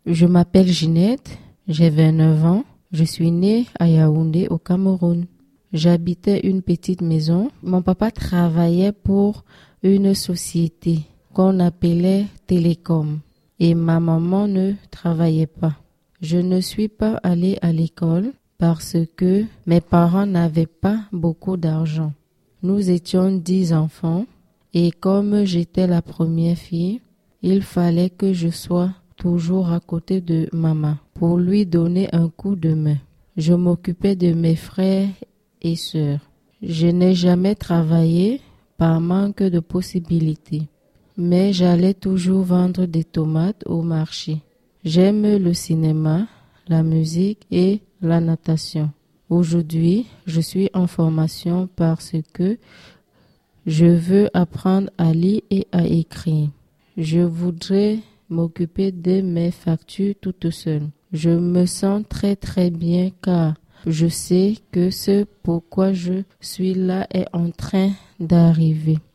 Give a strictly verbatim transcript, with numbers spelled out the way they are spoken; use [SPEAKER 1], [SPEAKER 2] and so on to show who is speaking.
[SPEAKER 1] Je m'appelle Ginette, j'ai vingt-neuf ans. Je suis née à Yaoundé au Cameroun. J'habitais une petite maison. Mon papa travaillait pour une société qu'on appelait Télécom et ma maman ne travaillait pas. Je ne suis pas allée à l'école parce que mes parents n'avaient pas beaucoup d'argent. Nous étions dix enfants et comme j'étais la première fille, il fallait que je sois toujours à côté de maman pour lui donner un coup de main. Je m'occupais de mes frères et sœurs. Je n'ai jamais travaillé par manque de possibilités, mais j'allais toujours vendre des tomates au marché. J'aime le cinéma, la musique et la natation. Aujourd'hui, je suis en formation parce que je veux apprendre à lire et à écrire. Je voudrais m'occuper de mes factures toute seule. Je me sens très très bien car je sais que ce pourquoi je suis là est en train d'arriver.